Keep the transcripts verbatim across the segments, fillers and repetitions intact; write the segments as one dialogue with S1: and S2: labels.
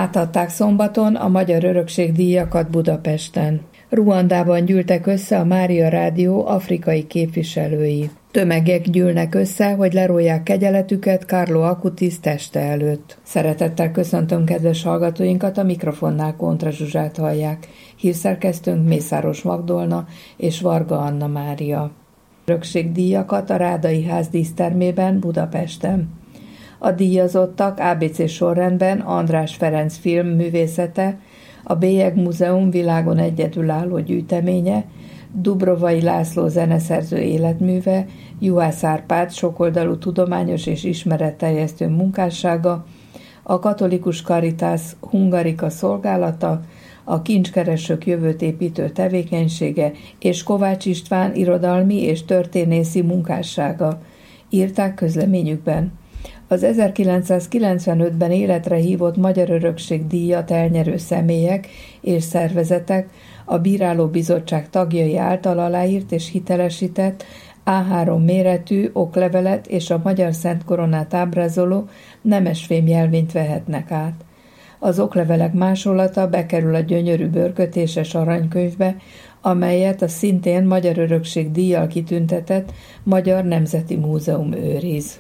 S1: Átadták szombaton a Magyar Örökség díjakat Budapesten. Ruandában gyűltek össze a Mária Rádió afrikai képviselői. Tömegek gyűlnek össze, hogy lerolják kegyeletüket Carlo Acutis teste előtt. Szeretettel köszöntöm kedves hallgatóinkat, a mikrofonnál Kontra Zsuzsát hallják. Hírszerkesztőnk Mészáros Magdolna és Varga Anna Mária. Örökségdíjakat a Rádai Ház dísztermében Budapesten. A díjazottak á bé cé sorrendben András Ferenc filmművészete, a Bélyeg Múzeum világon egyedülálló gyűjteménye, Dubrovai László zeneszerző életműve, Juhász Árpád sokoldalú tudományos és ismeretterjesztő munkássága, a Katolikus Caritas Hungarika szolgálata, a Kincskeresők jövőt építő tevékenysége és Kovács István irodalmi és történészi munkássága, írták közleményükben. Az ezerkilencszázkilencvenötben életre hívott Magyar Örökség díjat elnyerő személyek és szervezetek a Bírálóbizottság tagjai által aláírt és hitelesített á három méretű oklevelet és a Magyar Szent Koronát ábrázoló nemesfém jelvényt vehetnek át. Az oklevelek másolata bekerül a gyönyörű bőrkötéses aranykönyvbe, amelyet a szintén Magyar Örökség díjjal kitüntetett Magyar Nemzeti Múzeum őriz.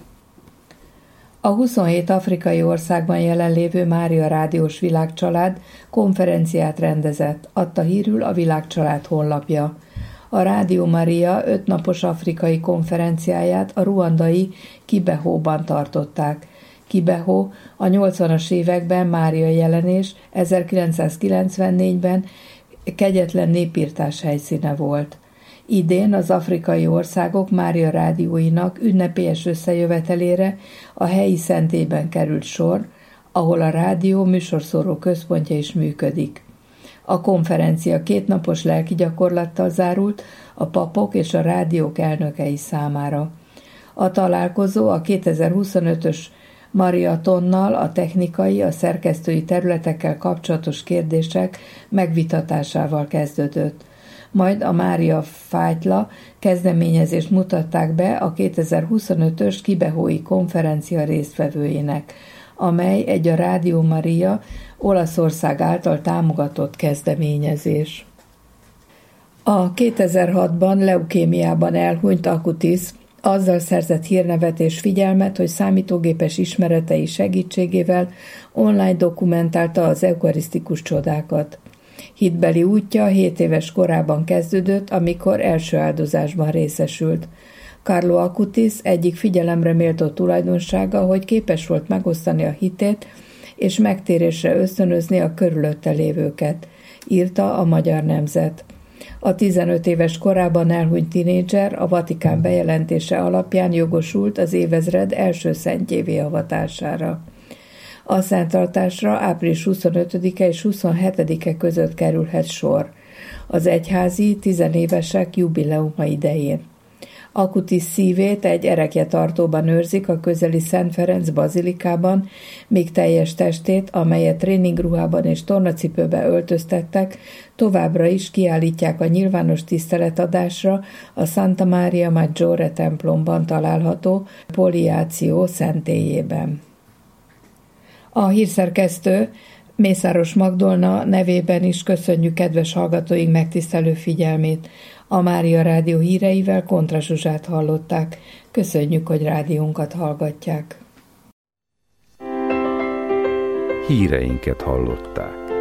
S1: A huszonhét afrikai országban jelenlévő Mária Rádiós Világcsalád konferenciát rendezett, adta hírül a Világcsalád honlapja. A Rádió Maria ötnapos afrikai konferenciáját a ruandai Kibehóban tartották. Kibehó a nyolcvanas években Mária jelenés, ezerkilencszázkilencvennégyben kegyetlen népirtás helyszíne volt. Idén az afrikai országok Mária rádióinak ünnepélyes összejövetelére a helyi szentében került sor, ahol a rádió műsorszóró központja is működik. A konferencia kétnapos lelki gyakorlattal zárult a papok és a rádiók elnökei számára. A találkozó a kétezer-huszonötös mariatonnal a technikai, a szerkesztői területekkel kapcsolatos kérdések megvitatásával kezdődött. Majd a Mária Fájtla kezdeményezést mutatták be a kétezer-huszonötös Kibehói konferencia résztvevőinek, amely egy a Rádió Maria Olaszország által támogatott kezdeményezés. A kétezer-hatban leukémiában elhunyt Acutis azzal szerzett hírnevet és figyelmet, hogy számítógépes ismeretei segítségével online dokumentálta az eukarisztikus csodákat. Hitbeli útja hét éves korában kezdődött, amikor első áldozásban részesült. Carlo Acutis egyik figyelemre méltó tulajdonsága, hogy képes volt megosztani a hitét, és megtérésre ösztönözni a körülötte lévőket, írta a Magyar Nemzet. A tizenöt éves korában elhunyt tinédzser a Vatikán bejelentése alapján jogosult az évezred első szentjévé avatására. A szenttartásra április huszonötödike és huszonhetedike között kerülhet sor, az egyházi tizenévesek jubileuma idején. Acutis szívét egy erekjetartóban őrzik a közeli Szent Ferenc bazilikában, míg teljes testét, amelyet tréningruhában és tornacipőbe öltöztettek, továbbra is kiállítják a nyilvános tiszteletadásra a Santa Maria Maggiore templomban található Poliáció szentélyében. A hírszerkesztő Mészáros Magdolna nevében is köszönjük kedves hallgatóink megtisztelő figyelmét. A Mária Rádió híreivel Kontra Zsuzsát hallották. Köszönjük, hogy rádiónkat hallgatják.
S2: Híreinket hallották.